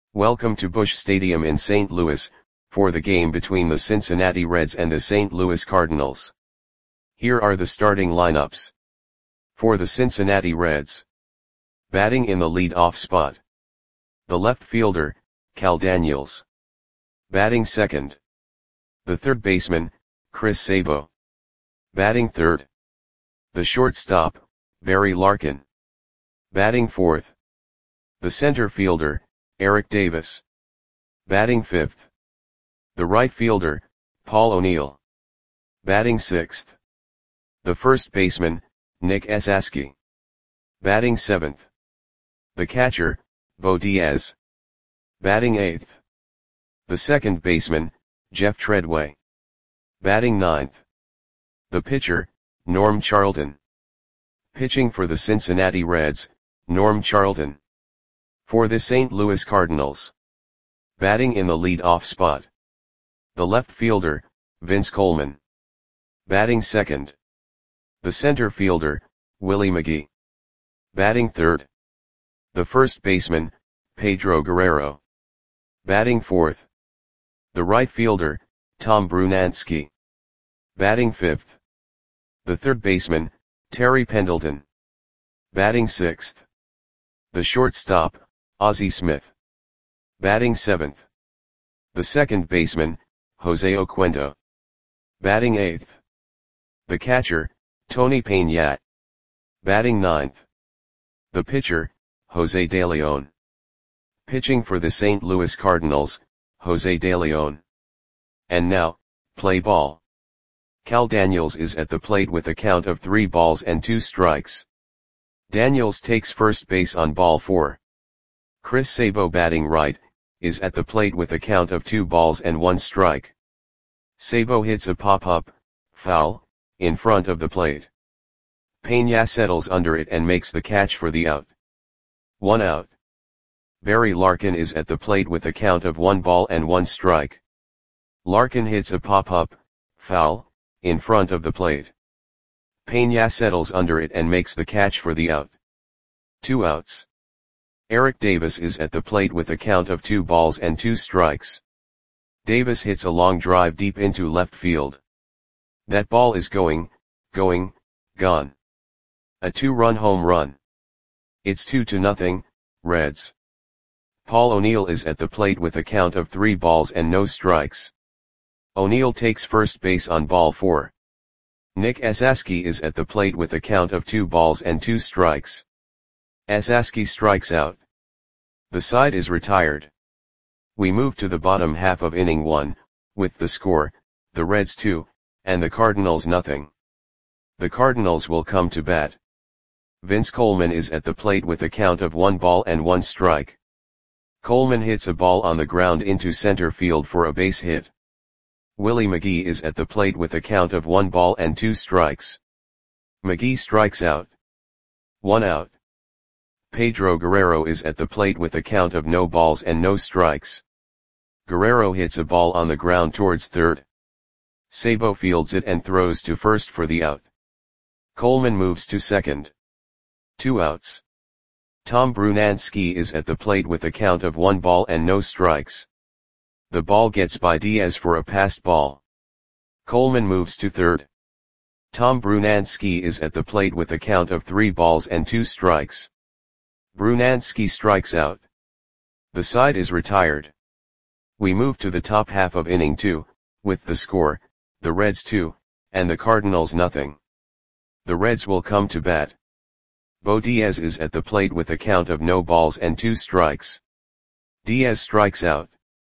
Welcome to Busch Stadium in St. Louis, for the game between the Cincinnati Reds and the St. Louis Cardinals. Here are the starting lineups. For the Cincinnati Reds. Batting in the lead-off spot. The left fielder, Cal Daniels. Batting second. The third baseman, Chris Sabo. Batting third. The shortstop, Barry Larkin. Batting fourth. The center fielder, Eric Davis. Batting fifth. The right fielder, Paul O'Neill. Batting sixth. The first baseman, Nick Esasky. Batting seventh. The catcher, Bo Diaz. Batting eighth. The second baseman, Jeff Treadway. Batting ninth. The pitcher, Norm Charlton. Pitching for the Cincinnati Reds, Norm Charlton. For the St. Louis Cardinals. Batting in the lead-off spot. The left fielder, Vince Coleman. Batting second. The center fielder, Willie McGee. Batting third. The first baseman, Pedro Guerrero. Batting fourth. The right fielder, Tom Brunansky. Batting fifth. The third baseman, Terry Pendleton. Batting sixth. The shortstop, Ozzie Smith. Batting seventh. The second baseman, Jose Oquendo. Batting eighth. The catcher, Tony Peña. Batting ninth. The pitcher, Jose De Leon. Pitching for the St. Louis Cardinals, Jose De Leon. And now, play ball. Cal Daniels is at the plate with a count of 3 balls and 2 strikes. Daniels takes first base on ball 4. Chris Sabo, batting right, is at the plate with a count of 2 balls and 1 strike. Sabo hits a pop-up, foul, in front of the plate. Peña settles under it and makes the catch for the out. 1 out. Barry Larkin is at the plate with a count of 1 ball and 1 strike. Larkin hits a pop-up, foul, in front of the plate. Peña settles under it and makes the catch for the out. 2 outs. Eric Davis is at the plate with a count of 2 balls and 2 strikes. Davis hits a long drive deep into left field. That ball is gone. A 2-run home run. It's 2-0, Reds. Paul O'Neill is at the plate with a count of 3 balls and no strikes. O'Neill takes first base on ball 4. Nick Esasky is at the plate with a count of 2 balls and 2 strikes. Esasky strikes out. The side is retired. We move to the bottom half of inning 1, with the score, the Reds 2, and the Cardinals nothing. The Cardinals will come to bat. Vince Coleman is at the plate with a count of 1 ball and 1 strike. Coleman hits a ball on the ground into center field for a base hit. Willie McGee is at the plate with a count of 1 ball and 2 strikes. McGee strikes out. 1 out. Pedro Guerrero is at the plate with a count of no balls and no strikes. Guerrero hits a ball on the ground towards third. Sabo fields it and throws to first for the out. Coleman moves to second. 2 outs. Tom Brunansky is at the plate with a count of 1 ball and no strikes. The ball gets by Diaz for a passed ball. Coleman moves to third. Tom Brunansky is at the plate with a count of 3 balls and 2 strikes. Brunansky strikes out. The side is retired. We move to the top half of inning 2, with the score, the Reds 2, and the Cardinals nothing. The Reds will come to bat. Bo Diaz is at the plate with a count of no balls and 2 strikes. Diaz strikes out.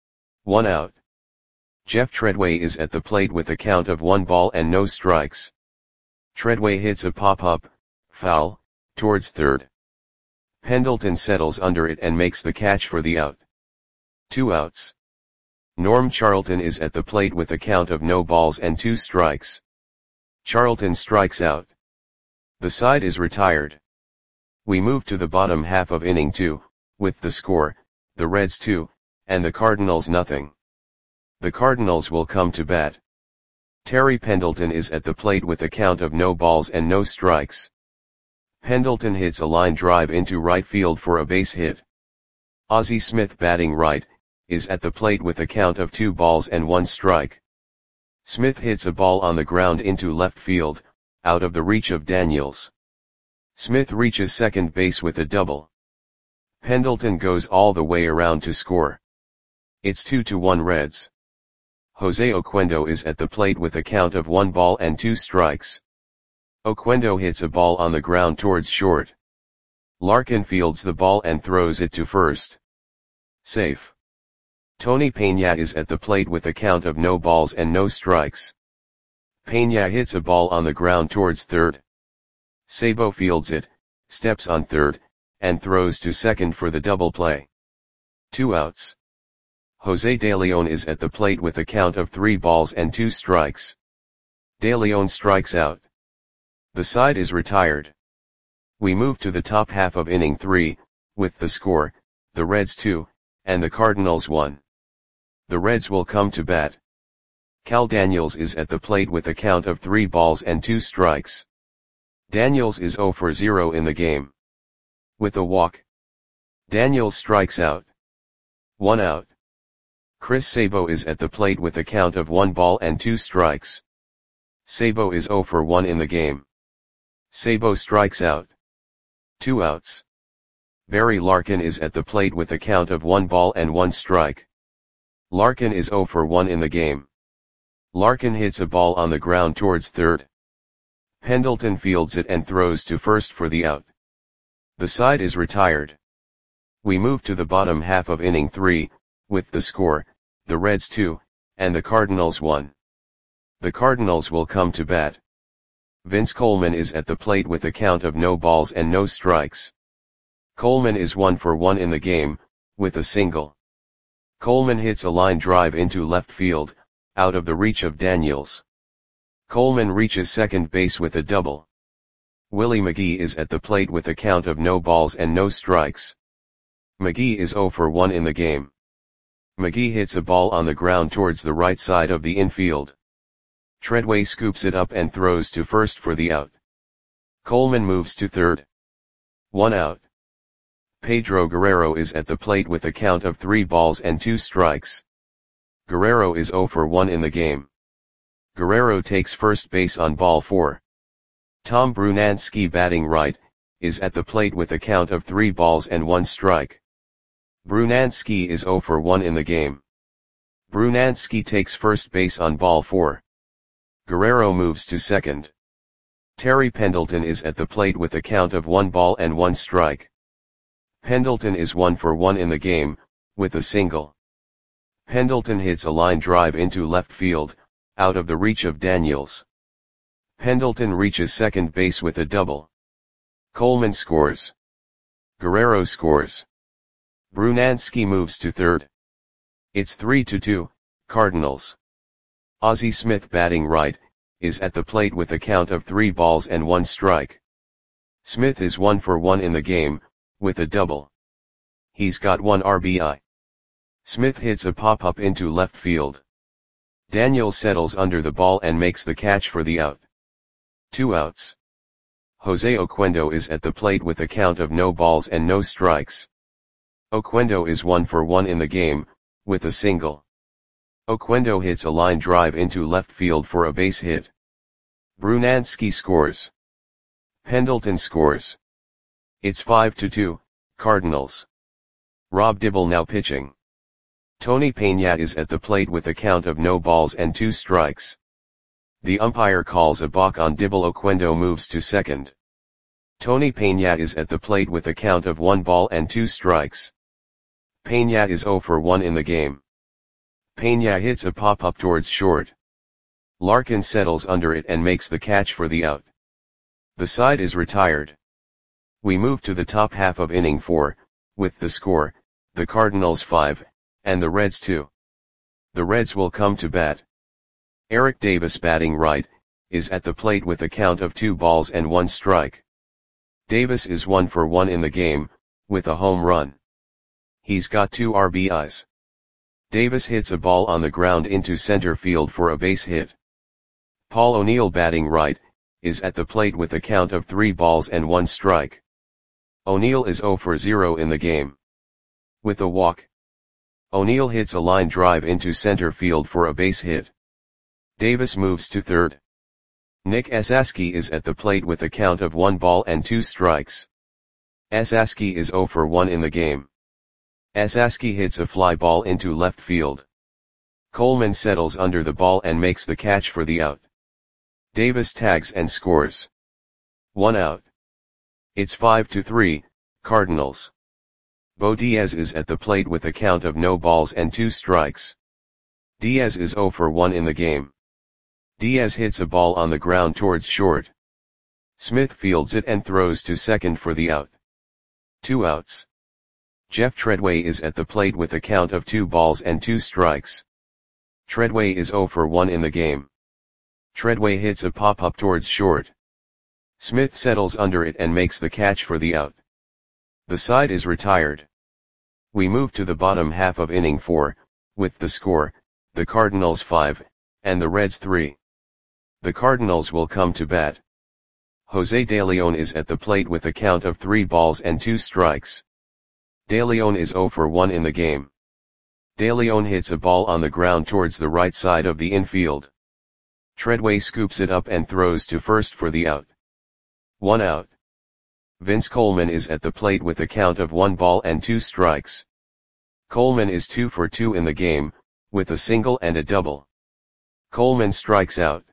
1 out. Jeff Treadway is at the plate with a count of 1 ball and no strikes. Treadway hits a pop-up, foul, towards third. Pendleton settles under it and makes the catch for the out. 2 outs. Norm Charlton is at the plate with a count of no balls and 2 strikes. Charlton strikes out. The side is retired. We move to the bottom half of inning 2, with the score, the Reds 2, and the Cardinals nothing. The Cardinals will come to bat. Terry Pendleton is at the plate with a count of no balls and no strikes. Pendleton hits a line drive into right field for a base hit. Ozzie Smith batting right, is at the plate with a count of 2 balls and 1 strike. Smith hits a ball on the ground into left field, out of the reach of Daniels. Smith reaches second base with a double. Pendleton goes all the way around to score. It's 2-1 Reds. Jose Oquendo is at the plate with a count of 1 ball and 2 strikes. Oquendo hits a ball on the ground towards short. Larkin fields the ball and throws it to first. Safe. Tony Peña is at the plate with a count of no balls and no strikes. Peña hits a ball on the ground towards third. Sabo fields it, steps on third, and throws to second for the double play. 2 outs. Jose De Leon is at the plate with a count of 3 balls and 2 strikes. De Leon strikes out. The side is retired. We move to the top half of inning 3, with the score, the Reds 2, and the Cardinals 1. The Reds will come to bat. Cal Daniels is at the plate with a count of 3 balls and 2 strikes. Daniels is 0 for 0 in the game. With a walk, Daniels strikes out. 1 out. Chris Sabo is at the plate with a count of 1 ball and 2 strikes. Sabo is 0 for 1 in the game. Sabo strikes out. 2 outs. Barry Larkin is at the plate with a count of 1 ball and 1 strike. Larkin is 0 for 1 in the game. Larkin hits a ball on the ground towards third. Pendleton fields it and throws to first for the out. The side is retired. We move to the bottom half of inning 3, with the score, the Reds 2, and the Cardinals 1. The Cardinals will come to bat. Vince Coleman is at the plate with a count of no balls and no strikes. Coleman is 1 for 1 in the game, with a single. Coleman hits a line drive into left field, out of the reach of Daniels. Coleman reaches second base with a double. Willie McGee is at the plate with a count of no balls and no strikes. McGee is 0 for 1 in the game. McGee hits a ball on the ground towards the right side of the infield. Treadway scoops it up and throws to first for the out. Coleman moves to third. 1 out. Pedro Guerrero is at the plate with a count of 3 balls and 2 strikes. Guerrero is 0 for 1 in the game. Guerrero takes first base on ball 4. Tom Brunansky batting right, is at the plate with a count of 3 balls and 1 strike. Brunansky is 0 for 1 in the game. Brunansky takes first base on ball 4. Guerrero moves to second. Terry Pendleton is at the plate with a count of 1 ball and 1 strike. Pendleton is 1 for 1 in the game, with a single. Pendleton hits a line drive into left field, out of the reach of Daniels. Pendleton reaches second base with a double. Coleman scores. Guerrero scores. Brunansky moves to third. It's 3-2, Cardinals. Ozzie Smith batting right, is at the plate with a count of 3 balls and 1 strike. Smith is 1 for 1 in the game, with a double. He's got 1 RBI. Smith hits a pop-up into left field. Daniels settles under the ball and makes the catch for the out. 2 outs. Jose Oquendo is at the plate with a count of no balls and no strikes. Oquendo is 1 for 1 in the game, with a single. Oquendo hits a line drive into left field for a base hit. Brunansky scores. Pendleton scores. It's 5-2, Cardinals. Rob Dibble now pitching. Tony Peña is at the plate with a count of no balls and 2 strikes. The umpire calls a balk on Dibble. Oquendo moves to second. Tony Peña is at the plate with a count of 1 ball and 2 strikes. Peña is 0 for 1 in the game. Peña hits a pop-up towards short. Larkin settles under it and makes the catch for the out. The side is retired. We move to the top half of inning 4, with the score, the Cardinals 5, and the Reds 2. The Reds will come to bat. Eric Davis batting right, is at the plate with a count of 2 balls and 1 strike. Davis is 1 for 1 in the game, with a home run. He's got 2 RBIs. Davis hits a ball on the ground into center field for a base hit. Paul O'Neill batting right, is at the plate with a count of 3 balls and 1 strike. O'Neill is 0 for 0 in the game. With a walk, O'Neill hits a line drive into center field for a base hit. Davis moves to third. Nick Esasky is at the plate with a count of 1 ball and 2 strikes. Esasky is 0 for 1 in the game. Esasky hits a fly ball into left field. Coleman settles under the ball and makes the catch for the out. Davis tags and scores. 1 out. It's 5-3, Cardinals. Bo Diaz is at the plate with a count of no balls and 2 strikes. Diaz is 0 for 1 in the game. Diaz hits a ball on the ground towards short. Smith fields it and throws to second for the out. 2 outs. Jeff Treadway is at the plate with a count of 2 balls and 2 strikes. Treadway is 0 for 1 in the game. Treadway hits a pop-up towards short. Smith settles under it and makes the catch for the out. The side is retired. We move to the bottom half of inning 4, with the score, the Cardinals 5, and the Reds 3. The Cardinals will come to bat. Jose De Leon is at the plate with a count of 3 balls and 2 strikes. De Leon is 0 for 1 in the game. De Leon hits a ball on the ground towards the right side of the infield. Treadway scoops it up and throws to first for the out. 1 out. Vince Coleman is at the plate with a count of 1 ball and 2 strikes. Coleman is 2 for 2 in the game, with a single and a double. Coleman strikes out.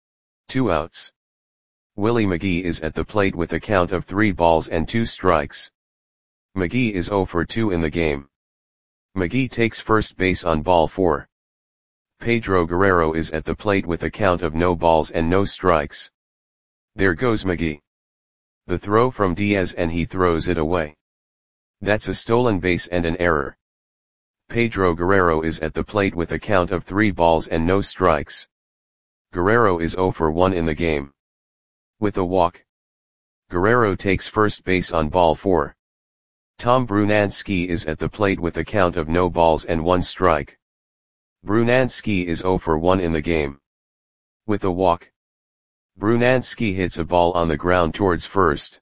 2 outs. Willie McGee is at the plate with a count of 3 balls and 2 strikes. McGee is 0 for 2 in the game. McGee takes first base on ball 4. Pedro Guerrero is at the plate with a count of no balls and no strikes. There goes McGee. The throw from Diaz and he throws it away. That's a stolen base and an error. Pedro Guerrero is at the plate with a count of 3 balls and no strikes. Guerrero is 0 for 1 in the game. With a walk, Guerrero takes first base on ball 4. Tom Brunansky is at the plate with a count of no balls and 1 strike. Brunansky is 0 for 1 in the game. With a walk, Brunansky hits a ball on the ground towards first.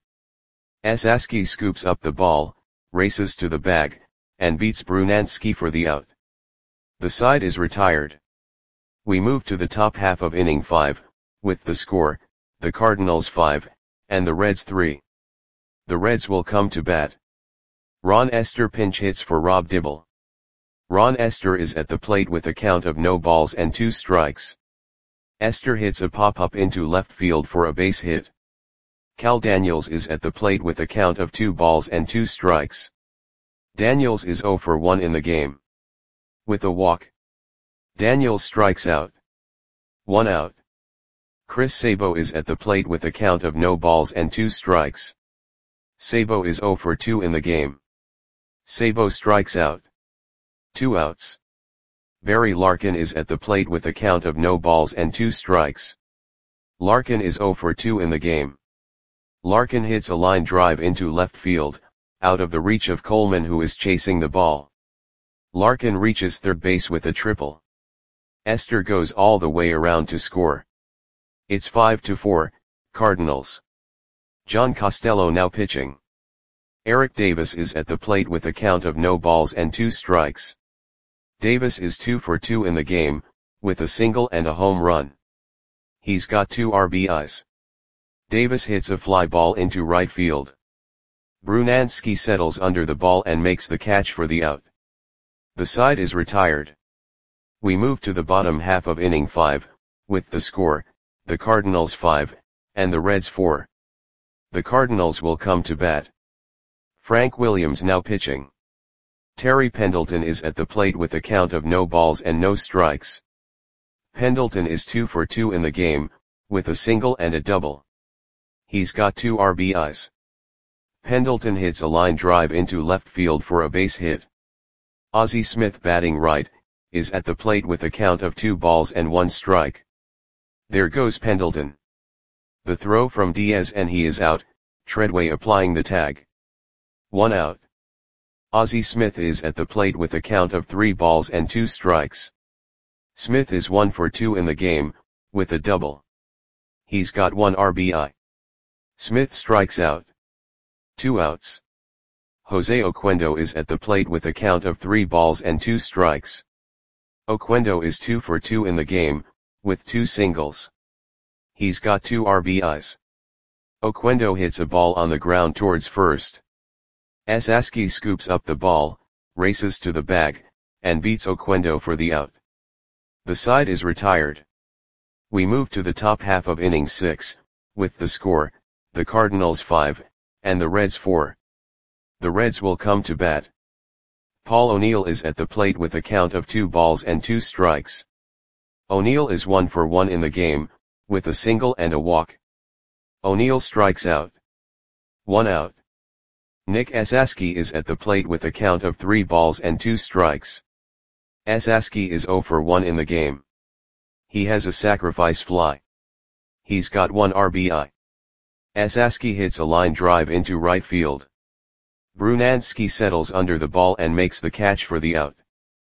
Esasky scoops up the ball, races to the bag, and beats Brunansky for the out. The side is retired. We move to the top half of inning 5, with the score, the Cardinals 5, and the Reds 3. The Reds will come to bat. Ron Esther pinch hits for Rob Dibble. Ron Esther is at the plate with a count of no balls and 2 strikes. Esther hits a pop-up into left field for a base hit. Cal Daniels is at the plate with a count of 2 balls and 2 strikes. Daniels is 0 for 1 in the game. With a walk, Daniels strikes out. 1 out. Chris Sabo is at the plate with a count of no balls and 2 strikes. Sabo is 0 for 2 in the game. Sabo strikes out. 2 outs. Barry Larkin is at the plate with a count of no balls and 2 strikes. Larkin is 0 for 2 in the game. Larkin hits a line drive into left field, out of the reach of Coleman who is chasing the ball. Larkin reaches third base with a triple. Esther goes all the way around to score. It's 5-4, Cardinals. John Costello now pitching. Eric Davis is at the plate with a count of no balls and 2 strikes. Davis is 2 for 2 in the game, with a single and a home run. He's got 2 RBIs. Davis hits a fly ball into right field. Brunansky settles under the ball and makes the catch for the out. The side is retired. We move to the bottom half of inning 5, with the score, the Cardinals 5, and the Reds 4. The Cardinals will come to bat. Frank Williams now pitching. Terry Pendleton is at the plate with a count of no balls and no strikes. Pendleton is 2 for 2 in the game, with a single and a double. He's got 2 RBIs. Pendleton hits a line drive into left field for a base hit. Ozzie Smith batting right, is at the plate with a count of 2 balls and 1 strike. There goes Pendleton. The throw from Diaz and he is out, Treadway applying the tag. 1 out. Ozzie Smith is at the plate with a count of 3 balls and 2 strikes. Smith is 1 for 2 in the game, with a double. He's got 1 RBI. Smith strikes out. 2 outs. Jose Oquendo is at the plate with a count of 3 balls and 2 strikes. Oquendo is 2 for 2 in the game, with 2 singles. He's got 2 RBIs. Oquendo hits a ball on the ground towards first. Esaski scoops up the ball, races to the bag, and beats Oquendo for the out. The side is retired. We move to the top half of inning 6, with the score, the Cardinals 5, and the Reds 4. The Reds will come to bat. Paul O'Neill is at the plate with a count of 2 balls and 2 strikes. O'Neill is 1 for 1 in the game, with a single and a walk. O'Neill strikes out. 1 out. Nick Esaski is at the plate with a count of 3 balls and 2 strikes. Esaski is 0 for 1 in the game. He has a sacrifice fly. He's got 1 RBI. Esaski hits a line drive into right field. Brunansky settles under the ball and makes the catch for the out.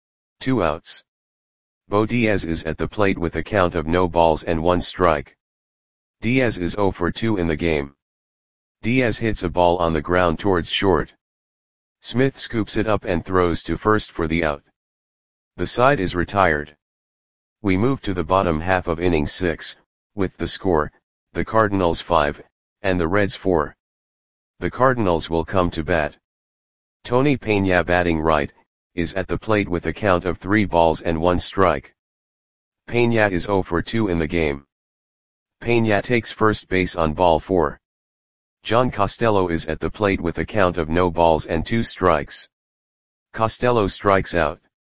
2 outs. Bo Diaz is at the plate with a count of no balls and 1 strike. Diaz is 0 for 2 in the game. Diaz hits a ball on the ground towards short. Smith scoops it up and throws to first for the out. The side is retired. We move to the bottom half of inning 6, with the score, the Cardinals 5, and the Reds 4. The Cardinals will come to bat. Tony Peña, batting right, is at the plate with a count of 3 balls and 1 strike. Peña is 0 for 2 in the game. Peña takes first base on ball 4. John Costello is at the plate with a count of no balls and 2 strikes. Costello strikes out.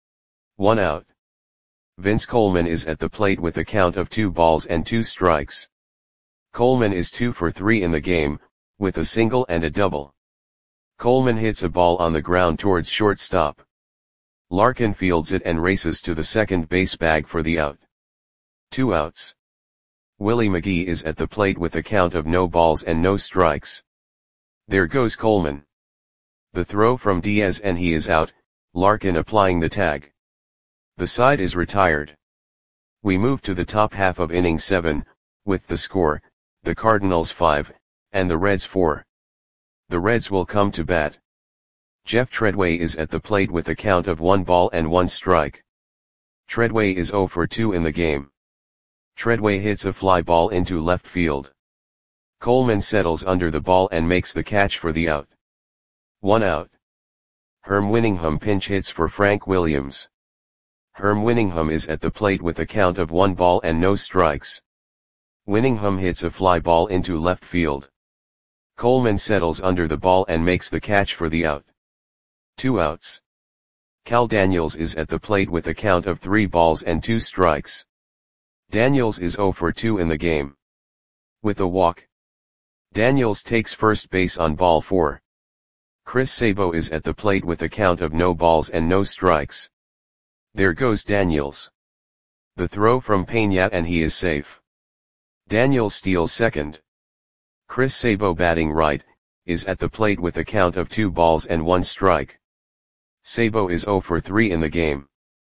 1 out. Vince Coleman is at the plate with a count of 2 balls and 2 strikes. Coleman is 2 for 3 in the game, with a single and a double. Coleman hits a ball on the ground towards shortstop. Larkin fields it and races to the second base bag for the out. 2 outs. Willie McGee is at the plate with a count of no balls and no strikes. There goes Coleman. The throw from Diaz and he is out, Larkin applying the tag. The side is retired. We move to the top half of inning 7, with the score, the Cardinals 5, and the Reds 4. The Reds will come to bat. Jeff Treadway is at the plate with a count of 1 ball and 1 strike. Treadway is 0 for 2 in the game. Treadway hits a fly ball into left field. Coleman settles under the ball and makes the catch for the out. 1 out. Herm Winningham pinch hits for Frank Williams. Herm Winningham is at the plate with a count of 1 ball and no strikes. Winningham hits a fly ball into left field. Coleman settles under the ball and makes the catch for the out. 2 outs. Cal Daniels is at the plate with a count of 3 balls and 2 strikes. Daniels is 0 for 2 in the game. With a walk. Daniels takes first base on ball 4. Chris Sabo is at the plate with a count of no balls and no strikes. There goes Daniels. The throw from Peña and he is safe. Daniels steals second. Chris Sabo, batting right, is at the plate with a count of 2 balls and 1 strike. Sabo is 0 for 3 in the game.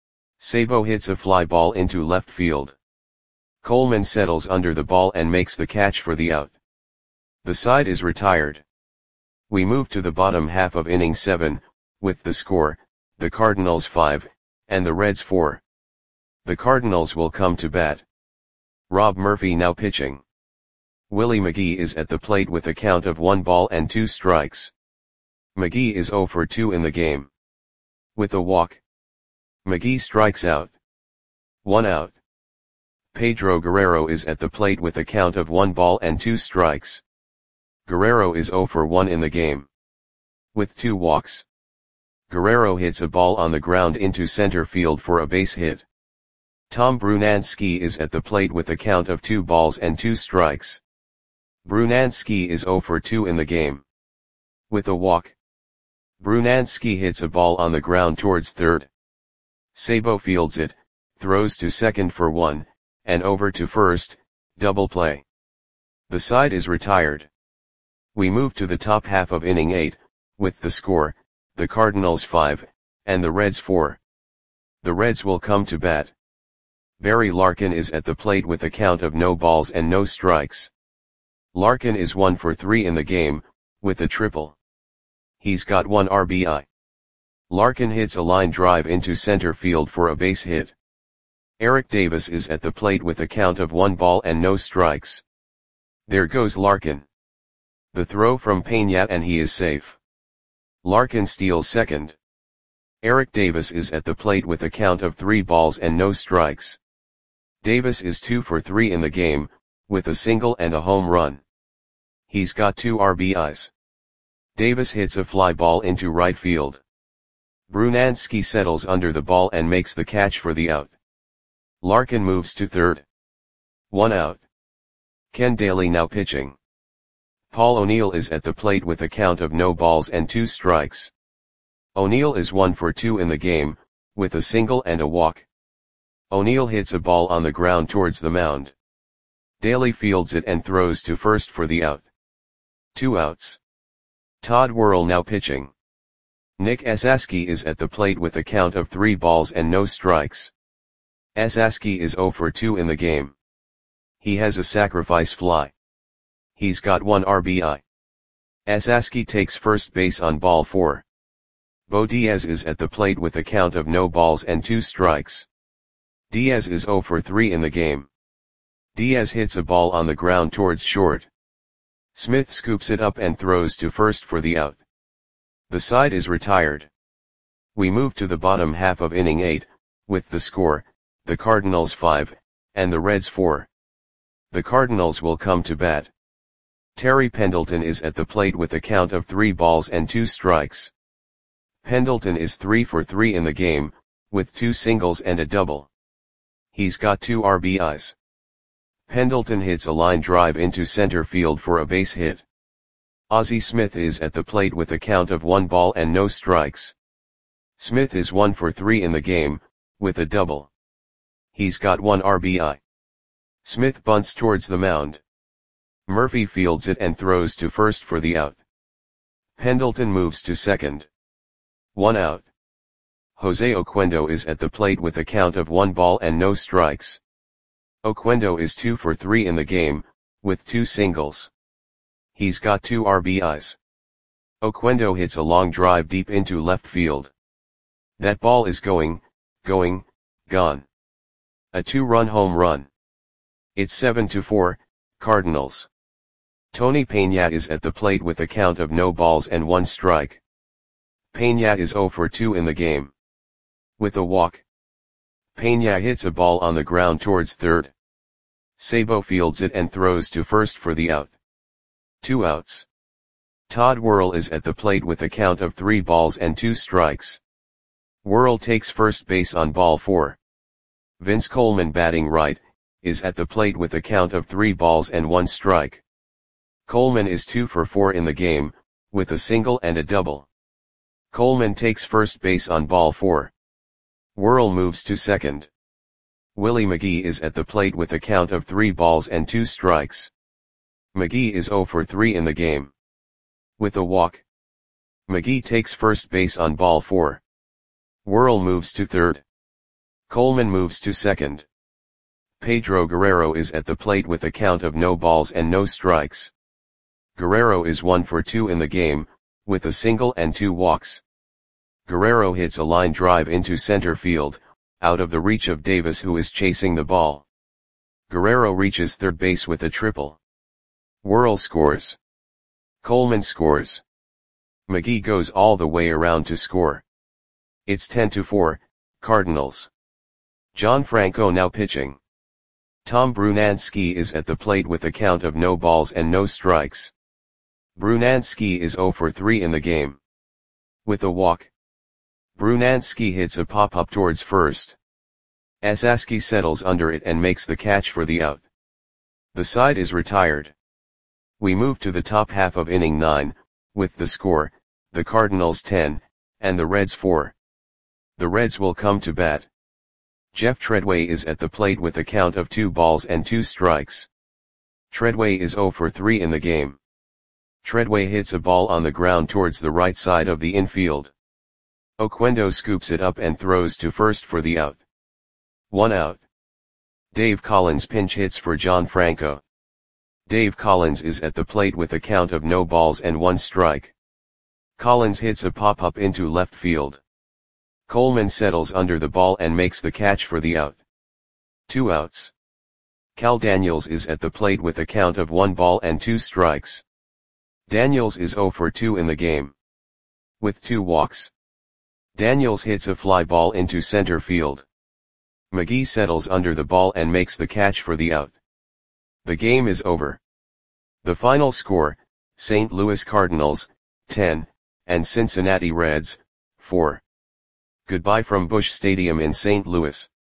Sabo hits a fly ball into left field. Coleman settles under the ball and makes the catch for the out. The side is retired. We move to the bottom half of inning 7, with the score, the Cardinals 5, and the Reds 4. The Cardinals will come to bat. Rob Murphy now pitching. Willie McGee is at the plate with a count of 1 ball and 2 strikes. McGee is 0 for 2 in the game. With a walk. McGee strikes out. 1 out. Pedro Guerrero is at the plate with a count of 1 ball and 2 strikes. Guerrero is 0 for 1 in the game. With 2 walks. Guerrero hits a ball on the ground into center field for a base hit. Tom Brunansky is at the plate with a count of 2 balls and 2 strikes. Brunansky is 0 for 2 in the game. With a walk. Brunansky hits a ball on the ground towards third. Sabo fields it, throws to second for 1, and over to first, double play. The side is retired. We move to the top half of inning 8, with the score, the Cardinals 5, and the Reds 4. The Reds will come to bat. Barry Larkin is at the plate with a count of no balls and no strikes. Larkin is 1 for 3 in the game, with a triple. He's got 1 RBI. Larkin hits a line drive into center field for a base hit. Eric Davis is at the plate with a count of 1 ball and no strikes. There goes Larkin. The throw from Peña and he is safe. Larkin steals second. Eric Davis is at the plate with a count of 3 balls and no strikes. Davis is 2 for 3 in the game, with a single and a home run. He's got 2 RBIs. Davis hits a fly ball into right field. Brunansky settles under the ball and makes the catch for the out. Larkin moves to third. 1 out. Ken Daly now pitching. Paul O'Neill is at the plate with a count of no balls and 2 strikes. O'Neill is 1 for 2 in the game, with a single and a walk. O'Neill hits a ball on the ground towards the mound. Daly fields it and throws to first for the out. 2 outs. Todd Worrell now pitching. Nick Esasky is at the plate with a count of 3 balls and no strikes. Esasky is 0 for 2 in the game. He has a sacrifice fly. He's got 1 RBI. Esasky takes first base on ball 4. Bo Diaz is at the plate with a count of no balls and 2 strikes. Diaz is 0 for 3 in the game. Diaz hits a ball on the ground towards short. Smith scoops it up and throws to first for the out. The side is retired. We move to the bottom half of inning 8, with the score, the Cardinals 5, and the Reds 4. The Cardinals will come to bat. Terry Pendleton is at the plate with a count of 3 balls and 2 strikes. Pendleton is 3 for 3 in the game, with 2 singles and a double. He's got 2 RBIs. Pendleton hits a line drive into center field for a base hit. Ozzie Smith is at the plate with a count of 1 ball and no strikes. Smith is 1 for 3 in the game, with a double. He's got 1 RBI. Smith bunts towards the mound. Murphy fields it and throws to first for the out. Pendleton moves to second. 1 out. Jose Oquendo is at the plate with a count of 1 ball and no strikes. Oquendo is 2 for 3 in the game, with 2 singles. He's got 2 RBIs. Oquendo hits a long drive deep into left field. That ball is gone. A 2-run home run. It's 7-4, Cardinals. Tony Peña is at the plate with a count of no balls and 1 strike. Peña is 0 for 2 in the game. With a walk. Peña hits a ball on the ground towards third. Sabo fields it and throws to first for the out. 2 outs. Todd Worrell is at the plate with a count of 3 balls and 2 strikes. Worrell takes first base on ball 4. Vince Coleman, batting right, is at the plate with a count of 3 balls and 1 strike. Coleman is 2 for 4 in the game, with a single and a double. Coleman takes first base on ball 4. Worrell moves to second. Willie McGee is at the plate with a count of 3 balls and 2 strikes. McGee is 0 for 3 in the game. With a walk. McGee takes first base on ball 4. Worrell moves to third. Coleman moves to second. Pedro Guerrero is at the plate with a count of no balls and no strikes. Guerrero is 1 for 2 in the game, with a single and 2 walks. Guerrero hits a line drive into center field, out of the reach of Davis, who is chasing the ball. Guerrero reaches third base with a triple. Worrell scores. Coleman scores. McGee goes all the way around to score. It's 10-4, Cardinals. John Franco now pitching. Tom Brunansky is at the plate with a count of no balls and no strikes. Brunansky is 0 for 3 in the game. With a walk. Brunansky hits a pop-up towards first. Esasky settles under it and makes the catch for the out. The side is retired. We move to the top half of inning 9, with the score, the Cardinals 10, and the Reds 4. The Reds will come to bat. Jeff Treadway is at the plate with a count of 2 balls and 2 strikes. Treadway is 0 for 3 in the game. Treadway hits a ball on the ground towards the right side of the infield. Oquendo scoops it up and throws to first for the out. 1 out. Dave Collins pinch hits for John Franco. Dave Collins is at the plate with a count of no balls and 1 strike. Collins hits a pop-up into left field. Coleman settles under the ball and makes the catch for the out. 2 outs. Cal Daniels is at the plate with a count of 1 ball and 2 strikes. Daniels is 0 for 2 in the game. With 2 walks. Daniels hits a fly ball into center field. McGee settles under the ball and makes the catch for the out. The game is over. The final score, St. Louis Cardinals, 10, and Cincinnati Reds, 4. Goodbye from Busch Stadium in St. Louis.